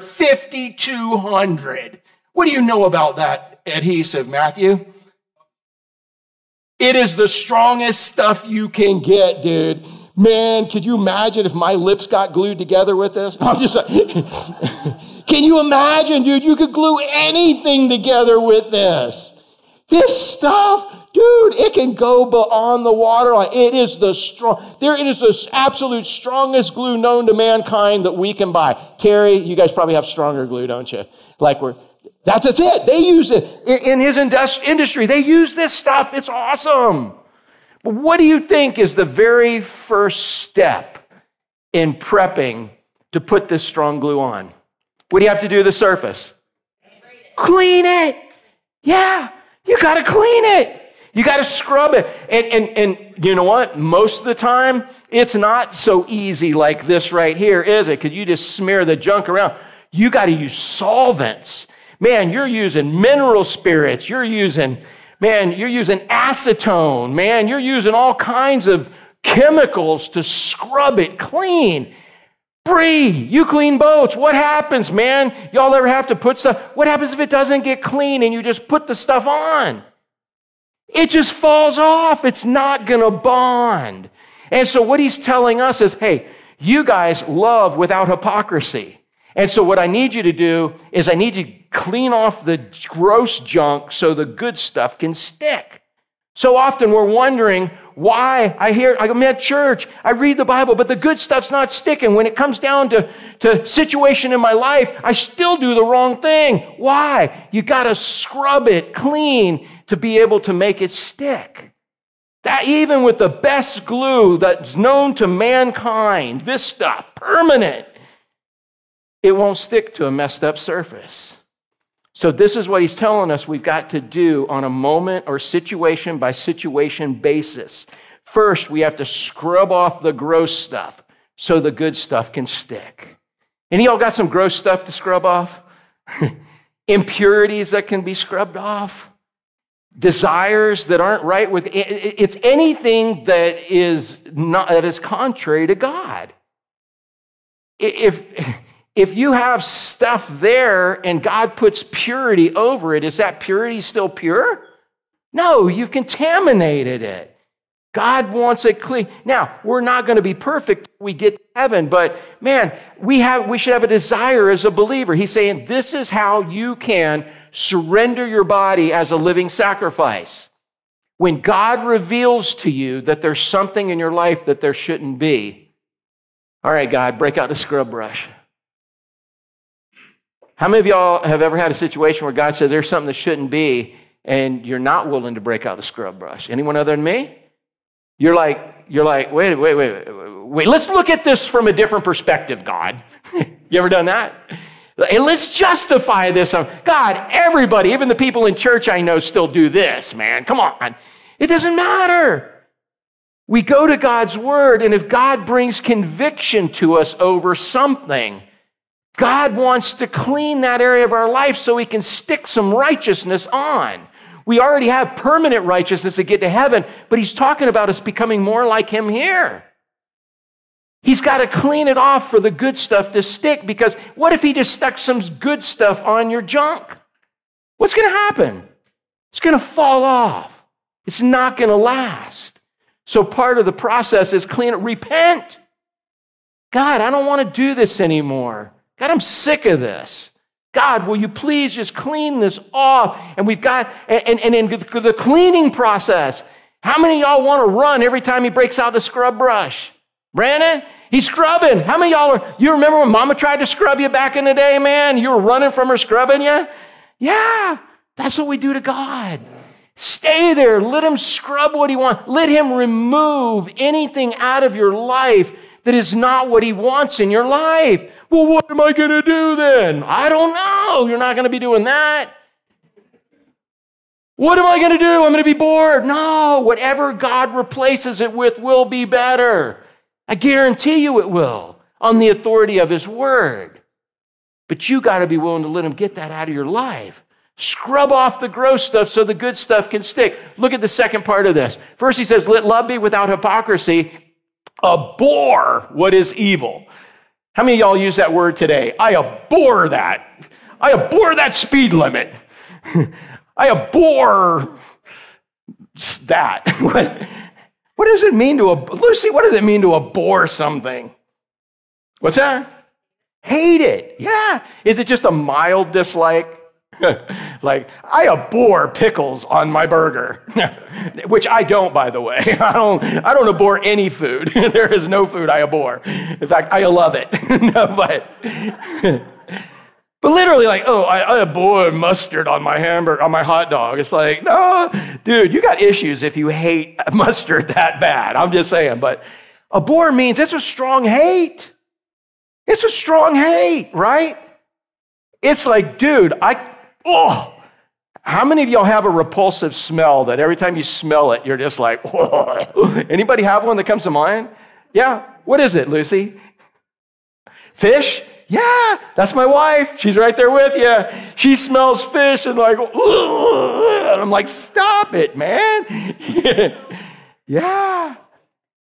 5200. What do you know about that adhesive, Matthew? It is the strongest stuff you can get, dude. Man, could you imagine if my lips got glued together with this? I'm just like, can you imagine, dude? You could glue anything together with this. This stuff, dude, it can go beyond the waterline. It is the absolute strongest glue known to mankind that we can buy. Terry, you guys probably have stronger glue, don't you? That's it. They use it in his industry. They use this stuff. It's awesome. But what do you think is the very first step in prepping to put this strong glue on? What do you have to do to the surface? Clean it. Yeah, you got to clean it. You got to scrub it. And you know what? Most of the time, it's not so easy like this right here, is it? Because you just smear the junk around. You got to use solvents. Man, you're using mineral spirits. You're using acetone. Man, you're using all kinds of chemicals to scrub it clean. Free. You clean boats. What happens, man? Y'all ever have to put stuff? What happens if it doesn't get clean and you just put the stuff on? It just falls off. It's not going to bond. And so what he's telling us is, hey, you guys love without hypocrisy. And so what I need you to do is I need you to clean off the gross junk so the good stuff can stick. So often we're wondering why I'm at church, I read the Bible, but the good stuff's not sticking. When it comes down to situation in my life, I still do the wrong thing. Why? You got to scrub it clean to be able to make it stick. That even with the best glue that's known to mankind, this stuff, permanent, it won't stick to a messed up surface. So this is what he's telling us we've got to do on a moment or situation by situation basis. First, we have to scrub off the gross stuff so the good stuff can stick. Any of y'all got some gross stuff to scrub off? Impurities that can be scrubbed off? Desires that aren't right with it's anything that is contrary to God. If you have stuff there and God puts purity over it, is that purity still pure? No, you've contaminated it. God wants it clean. Now, we're not going to be perfect when we get to heaven, but man, we should have a desire as a believer. He's saying this is how you can surrender your body as a living sacrifice. When God reveals to you that there's something in your life that there shouldn't be, all right, God, break out the scrub brush. How many of y'all have ever had a situation where God says there's something that shouldn't be and you're not willing to break out the scrub brush? Anyone other than me? You're like, wait, let's look at this from a different perspective, God. You ever done that? And let's justify this. God, everybody, even the people in church I know still do this, man. Come on. It doesn't matter. We go to God's word, and if God brings conviction to us over something, God wants to clean that area of our life so he can stick some righteousness on. We already have permanent righteousness to get to heaven, but he's talking about us becoming more like him here. He's got to clean it off for the good stuff to stick, because what if he just stuck some good stuff on your junk? What's going to happen? It's going to fall off. It's not going to last. So part of the process is repent. God, I don't want to do this anymore. God, I'm sick of this. God, will you please just clean this off? And we've got, and in the cleaning process, how many of y'all want to run every time he breaks out the scrub brush? Brandon, he's scrubbing. How many of y'all you remember when Mama tried to scrub you back in the day, man? You were running from her scrubbing you? Yeah, that's what we do to God. Stay there. Let him scrub what he wants. Let him remove anything out of your life that is not what he wants in your life. Well, what am I going to do then? I don't know. You're not going to be doing that. What am I going to do? I'm going to be bored. No, whatever God replaces it with will be better. I guarantee you it will, on the authority of his word. But you got to be willing to let him get that out of your life. Scrub off the gross stuff so the good stuff can stick. Look at the second part of this. First he says, let love be without hypocrisy. Abhor what is evil. How many of y'all use that word today? I abhor that. I abhor that speed limit. I abhor that. What does it mean to, Lucy, what does it mean to abhor something? What's that? Hate it. Yeah. Is it just a mild dislike? Like, I abhor pickles on my burger, which I don't, by the way. I don't abhor any food. There is no food I abhor. In fact, I love it. No, but literally, like, oh, I abhor mustard on my hamburger, on my hot dog. It's like, no, dude, you got issues if you hate mustard that bad. I'm just saying. But abhor means it's a strong hate. It's a strong hate, right? It's like, dude, how many of y'all have a repulsive smell that every time you smell it, you're just like, whoa. Anybody have one that comes to mind? Yeah. What is it, Lucy? Fish? Yeah, that's my wife. She's right there with you. She smells fish and like, and I'm like, stop it, man. Yeah.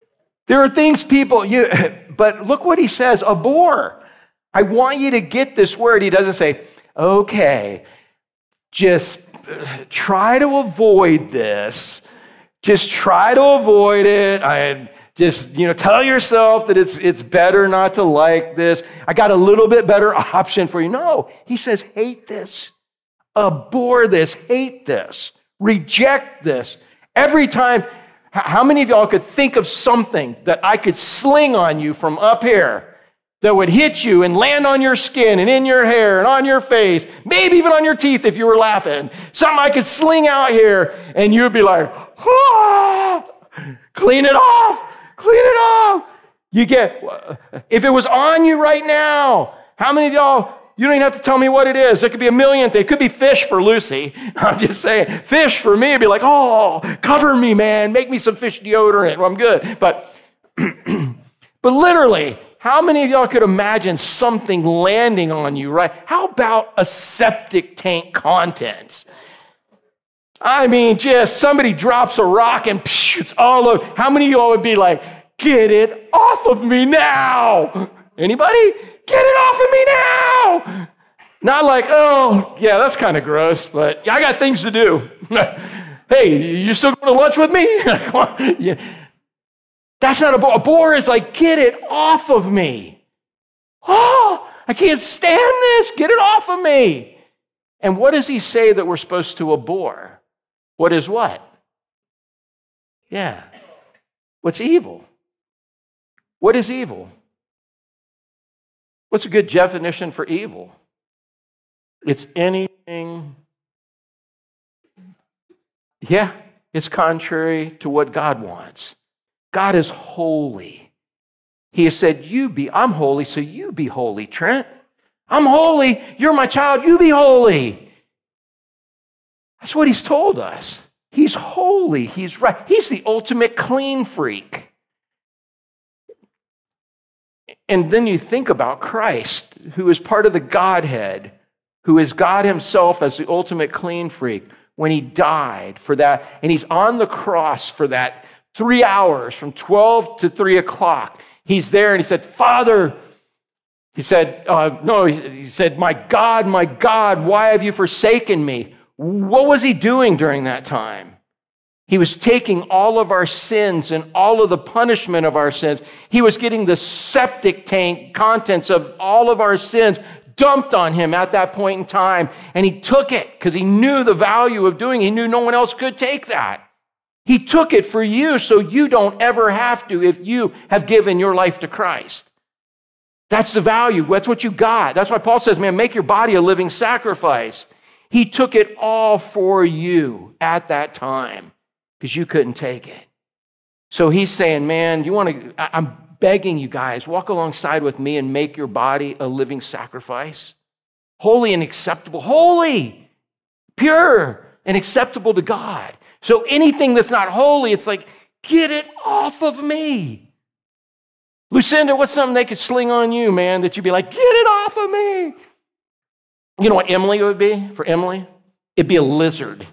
There are things but look what he says, abhor. I want you to get this word. He doesn't say, okay, just try to avoid this. Just try to avoid it. Just, tell yourself that it's better not to like this. I got a little bit better option for you. No, he says, hate this, abhor this, hate this, reject this. Every time, how many of y'all could think of something that I could sling on you from up here that would hit you and land on your skin and in your hair and on your face, maybe even on your teeth if you were laughing? Something I could sling out here and you'd be like, ah, clean it off. Clean it off. If it was on you right now, how many of y'all, you don't even have to tell me what it is. There could be a million things. It could be fish for Lucy. I'm just saying, fish for me would be like, oh, cover me, man. Make me some fish deodorant. Well, I'm good. But literally, how many of y'all could imagine something landing on you, right? How about a septic tank contents? I mean, just somebody drops a rock and it's all over. How many of y'all would be like, get it off of me now? Anybody? Get it off of me now. Not like, oh, yeah, that's kind of gross, but I got things to do. Hey, you still going to lunch with me? Yeah. That's not a bore. A bore is like, get it off of me. Oh, I can't stand this. Get it off of me. And what does he say that we're supposed to abhor? What is what? Yeah. What's evil? What is evil? What's a good definition for evil? It's anything, it's contrary to what God wants. God is holy. He has said, I'm holy, so you be holy, Trent. I'm holy, you're my child, you be holy. That's what he's told us. He's holy. He's right. He's the ultimate clean freak. And then you think about Christ, who is part of the Godhead, who is God himself as the ultimate clean freak, when he died for that, and he's on the cross for that 3 hours, from 12 to 3 o'clock. He's there and he said, Father, he said, my God, why have you forsaken me? What was he doing during that time? He was taking all of our sins and all of the punishment of our sins. He was getting the septic tank contents of all of our sins dumped on him at that point in time. And he took it because he knew the value of doing it. He knew no one else could take that. He took it for you so you don't ever have to if you have given your life to Christ. That's the value. That's what you got. That's why Paul says, man, make your body a living sacrifice. He took it all for you at that time because you couldn't take it. So he's saying, man, I'm begging you guys, walk alongside with me and make your body a living sacrifice. Holy and acceptable. Holy, pure, and acceptable to God. So anything that's not holy, it's like, get it off of me. Lucinda, what's something they could sling on you, man, that you'd be like, get it off of me? You know what Emily would be for Emily? It'd be a lizard.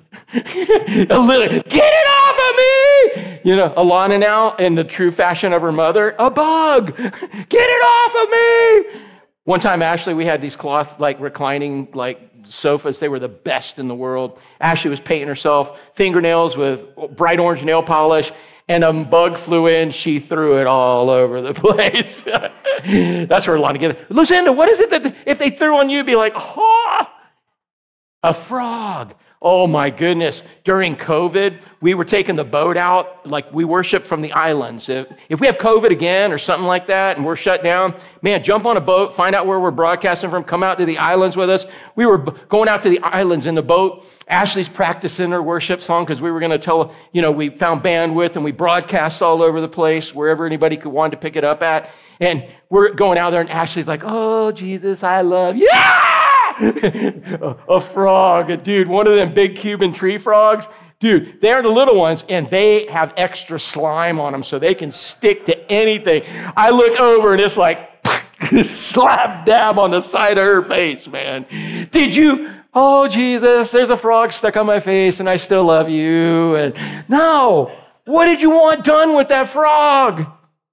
A lizard. Get it off of me! You know, Alana now, in the true fashion of her mother, a bug. Get it off of me! One time, Ashley, we had these cloth, reclining, sofas. They were the best in the world. Ashley was painting herself fingernails with bright orange nail polish, and a bug flew in. She threw it all over the place. That's where Alana gets it. Lucinda, what is it that if they threw on you, you'd be like, oh, a frog. Oh my goodness. During COVID, we were taking the boat out, we worship from the islands. If we have COVID again or something like that and we're shut down, man, jump on a boat, find out where we're broadcasting from, come out to the islands with us. We were going out to the islands in the boat. Ashley's practicing her worship song because we were going to tell, we found bandwidth and we broadcast all over the place, wherever anybody could want to pick it up at. And we're going out there and Ashley's like, oh, Jesus, I love you. Yeah! A frog, dude, one of them big Cuban tree frogs. Dude, they're the little ones, and they have extra slime on them, so they can stick to anything. I look over, and it's like slap dab on the side of her face, man. Oh, Jesus, there's a frog stuck on my face, and I still love you. And no, what did you want done with that frog?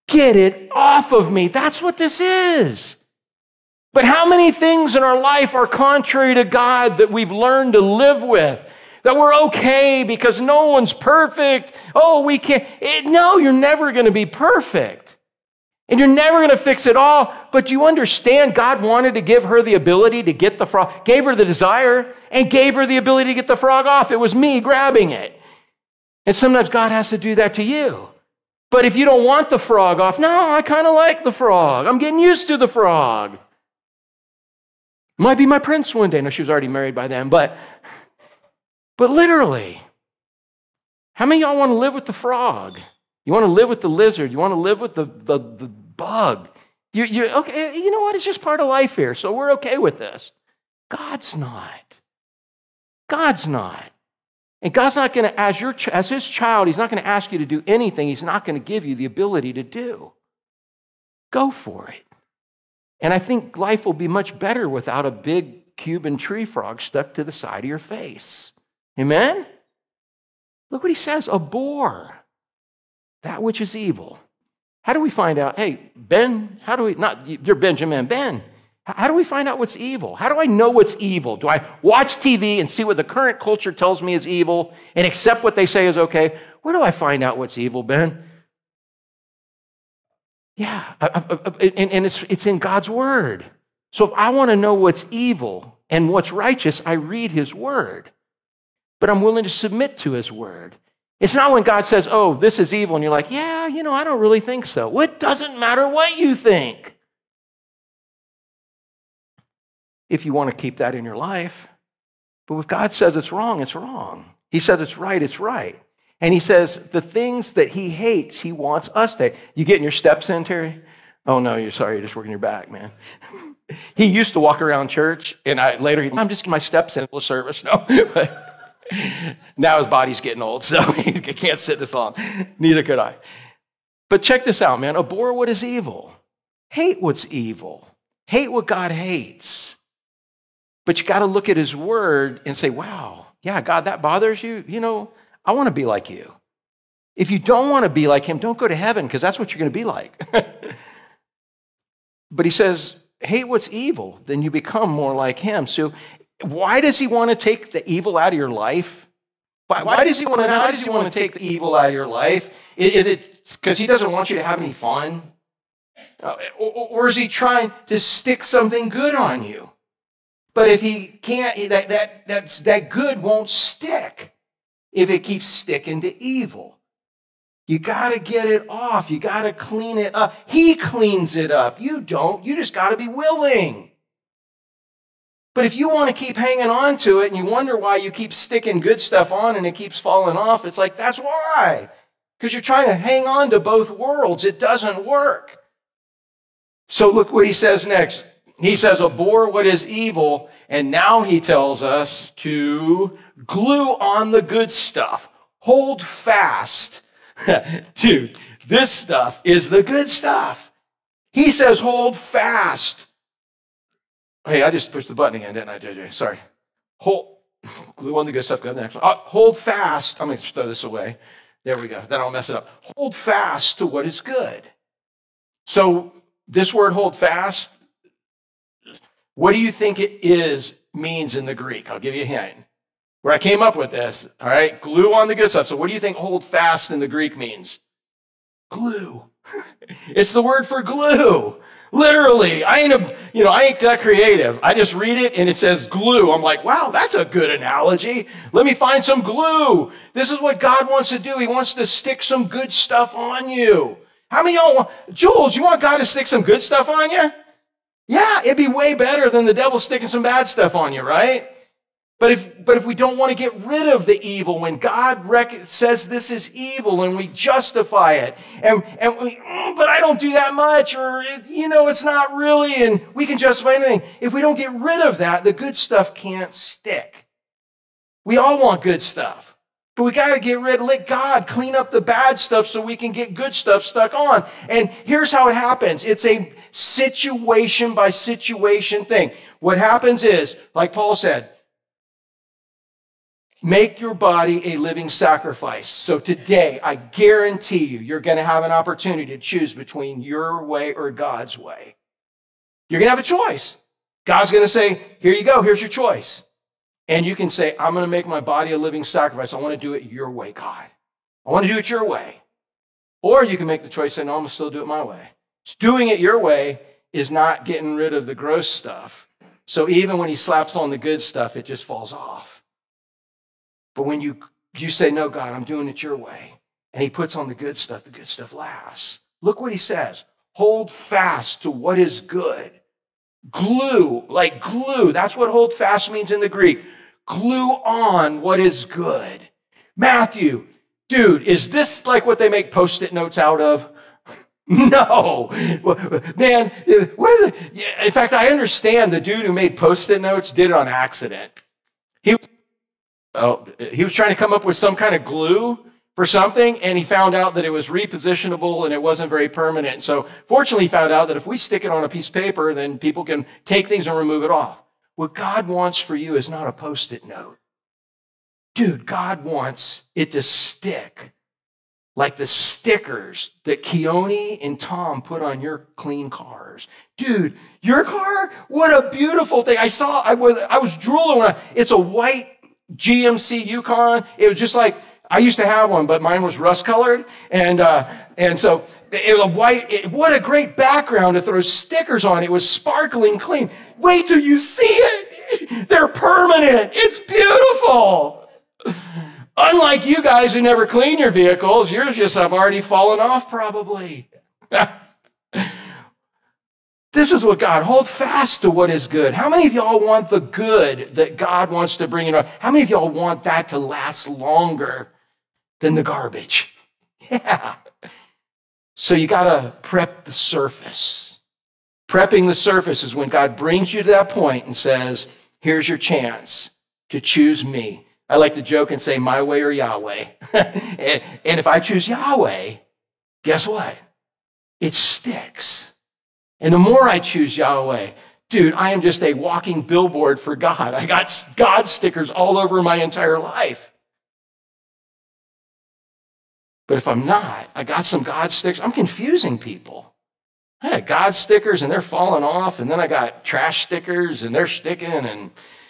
Get it off of me. That's what this is. But how many things in our life are contrary to God that we've learned to live with? That we're okay because no one's perfect. Oh, we can't. No, you're never going to be perfect. And you're never going to fix it all. But you understand God wanted to give her the ability to get the frog, gave her the desire, and gave her the ability to get the frog off. It was me grabbing it. And sometimes God has to do that to you. But if you don't want the frog off, no, I kind of like the frog. I'm getting used to the frog. Might be my prince one day. No, she was already married by then. But literally, how many of y'all want to live with the frog? You want to live with the lizard? You want to live with the bug? You're okay. You know what? It's just part of life here, so we're okay with this. God's not. God's not. And God's not going to, as his child, he's not going to ask you to do anything he's not going to give you the ability to do. Go for it. And I think life will be much better without a big Cuban tree frog stuck to the side of your face. Amen? Look what he says, abhor that which is evil. How do we find out? Hey, Ben, how do we, not, you're Benjamin, Ben, how do we find out what's evil? How do I know what's evil? Do I watch TV and see what the current culture tells me is evil and accept what they say is okay? Where do I find out what's evil, Ben? Yeah, and it's in God's word. So if I want to know what's evil and what's righteous, I read his word. But I'm willing to submit to his word. It's not when God says, oh, this is evil, and you're like, yeah, I don't really think so. Well, it doesn't matter what you think. If you want to keep that in your life. But if God says it's wrong, it's wrong. He says it's right, it's right. And he says the things that he hates, he wants us to. You getting your steps in, Terry? Oh, no, you're just working your back, man. He used to walk around church, and I'm just getting my steps in the service. No, but now his body's getting old, so he can't sit this long. Neither could I. But check this out, man. Abhor what is evil. Hate what's evil. Hate what God hates. But you got to look at his word and say, wow, yeah, God, that bothers you? I want to be like you. If you don't want to be like him, don't go to heaven because that's what you're going to be like. But he says, hate what's evil, then you become more like him. So why does he want to take the evil out of your life? Why does he want to take the evil out of your life? Is it because he doesn't want you to have any fun? Or is he trying to stick something good on you? But if he can't, that good won't stick if it keeps sticking to evil. You got to get it off. You got to clean it up. He cleans it up. You don't. You just got to be willing. But if you want to keep hanging on to it and you wonder why you keep sticking good stuff on and it keeps falling off, it's like, that's why. Because you're trying to hang on to both worlds. It doesn't work. So look what he says next. He says, abhor what is evil, and now he tells us to glue on the good stuff. Hold fast. Dude, this stuff is the good stuff. He says, hold fast. Hey, I just pushed the button again, didn't I, JJ? Sorry. Glue on the good stuff. Go next one. Hold fast. I'm going to throw this away. There we go. Then I'll mess it up. Hold fast to what is good. So this word hold fast, what do you think it means in the Greek? I'll give you a hint. Where I came up with this, all right? Glue on the good stuff. So what do you think hold fast in the Greek means? Glue. It's the word for glue. Literally. I ain't that creative. I just read it and it says glue. I'm like, wow, that's a good analogy. Let me find some glue. This is what God wants to do. He wants to stick some good stuff on you. How many of y'all Jules, you want God to stick some good stuff on you? Yeah, it'd be way better than the devil sticking some bad stuff on you, right? But if we don't want to get rid of the evil, when God says this is evil and we justify it, and we, but I don't do that much, or it's not really, and we can justify anything. If we don't get rid of that, the good stuff can't stick. We all want good stuff. But we got to let God clean up the bad stuff so we can get good stuff stuck on. And here's how it happens. It's a situation by situation thing. What happens is, like Paul said, Make your body a living sacrifice. So today, I guarantee you, you're going to have an opportunity to choose between your way or God's way. You're going to have a choice. God's going to say, here you go, here's your choice. And you can say, I'm going to make my body a living sacrifice. I want to do it your way, God. I want to do it your way. Or you can make the choice and say, no, I'm going to still do it my way. Doing it your way is not getting rid of the gross stuff. So even when he slaps on the good stuff, it just falls off. But when you say, no, God, I'm doing it your way, and he puts on the good stuff lasts. Look what he says. Hold fast to what is good. Glue, like glue. That's what hold fast means in the Greek. Glue on what is good. Matthew, dude, is this like what they make Post-it notes out of? No. Man, in fact, I understand the dude who made Post-it notes did it on accident. He was trying to come up with some kind of glue for something, and he found out that it was repositionable and it wasn't very permanent. So fortunately, he found out that if we stick it on a piece of paper, then people can take things and remove it off. What God wants for you is not a Post-it note. Dude, God wants it to stick like the stickers that Keone and Tom put on your clean cars. Dude, your car? What a beautiful thing. I was drooling it's a white GMC Yukon. It was just like, I used to have one, but mine was rust colored. And so it was white. What a great background to throw stickers on. It was sparkling clean. Wait till you see it. They're permanent. It's beautiful. Unlike you guys who never clean your vehicles, yours just have already fallen off probably. This is what God, hold fast to what is good. How many of y'all want the good that God wants to bring in? How many of y'all want that to last longer than the garbage? Yeah. So you got to prep the surface. Prepping the surface is when God brings you to that point and says, here's your chance to choose me. I like to joke and say my way or Yahweh. And if I choose Yahweh, guess what? It sticks. And the more I choose Yahweh, dude, I am just a walking billboard for God. I got God stickers all over my entire life. But if I'm not, I got some God stickers. I'm confusing people. I got God stickers and they're falling off. And then I got trash stickers and they're sticking. And,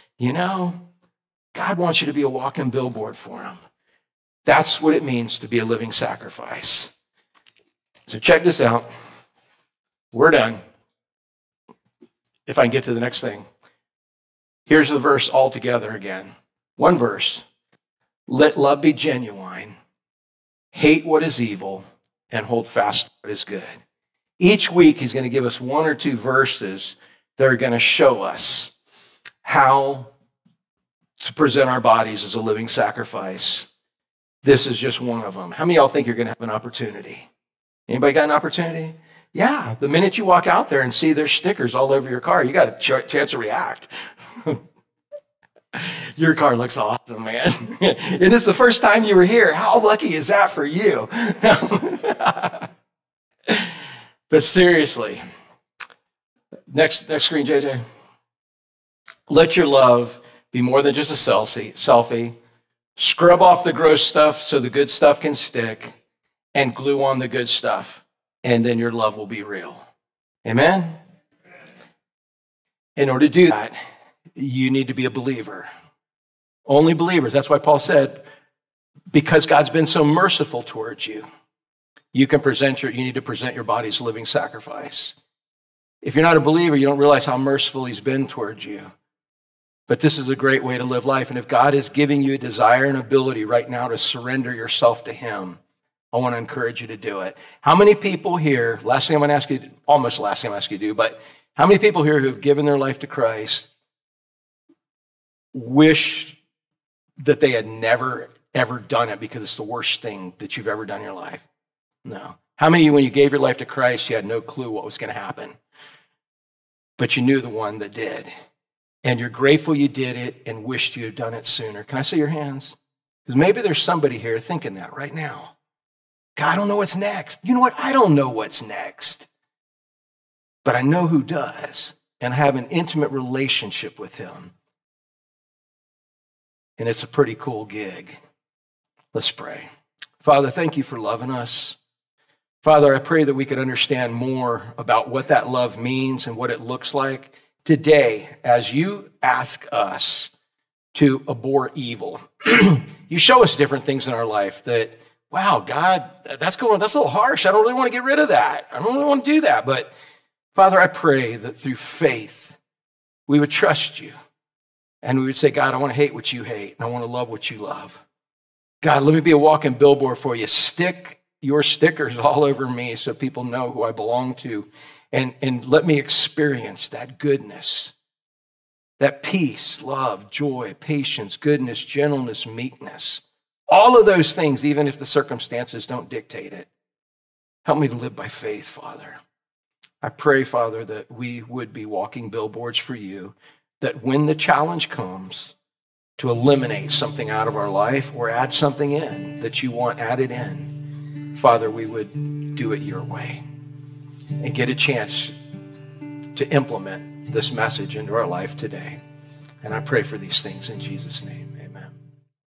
God wants you to be a walking billboard for him. That's what it means to be a living sacrifice. So check this out. We're done. If I can get to the next thing. Here's the verse all together again. One verse. Let love be genuine. Hate what is evil and hold fast to what is good. Each week he's going to give us one or two verses that are going to show us how to present our bodies as a living sacrifice. This is just one of them. How many of y'all think you're going to have an opportunity? Anybody got an opportunity? Yeah, the minute you walk out there and see there's stickers all over your car, you got a chance to react. Your car looks awesome, man. And this is the first time you were here. How lucky is that for you? But seriously, next screen, JJ. Let your love be more than just a selfie. Scrub off the gross stuff so the good stuff can stick, and glue on the good stuff. And then your love will be real. Amen? In order to do that, you need to be a believer. Only believers. That's why Paul said, because God's been so merciful towards you, you need to present your body as a living sacrifice. If you're not a believer, you don't realize how merciful he's been towards you. But this is a great way to live life. And if God is giving you a desire and ability right now to surrender yourself to him, I want to encourage you to do it. How many people here, last thing I'm going to ask you, almost last thing I'm asking you to do, but how many people here who have given their life to Christ wish that they had never, ever done it because it's the worst thing that you've ever done in your life? No. How many of you, when you gave your life to Christ, you had no clue what was going to happen? But you knew the one that did. And you're grateful you did it and wished you had done it sooner. Can I see your hands? Because maybe there's somebody here thinking that right now. God, I don't know what's next. You know what? I don't know what's next. But I know who does. And I have an intimate relationship with him. and it's a pretty cool gig. Let's pray. Father, thank you for loving us. Father, I pray that we could understand more about what that love means and what it looks like today as you ask us to abhor evil. You show us different things in our life that, wow, God, that's a little harsh. I don't really want to get rid of that. I don't really want to do that. But Father, I pray that through faith, we would trust you and we would say, God, I want to hate what you hate and I want to love what you love. God, let me be a walking billboard for you. Stick your stickers all over me so people know who I belong to. And let me experience that goodness, that peace, love, joy, patience, goodness, gentleness, meekness. All of those things, even if the circumstances don't dictate it. Help me to live by faith, Father. I pray, Father, that we would be walking billboards for you, that when the challenge comes to eliminate something out of our life or add something in that you want added in, Father, we would do it your way and get a chance to implement this message into our life today. And I pray for these things in Jesus' name.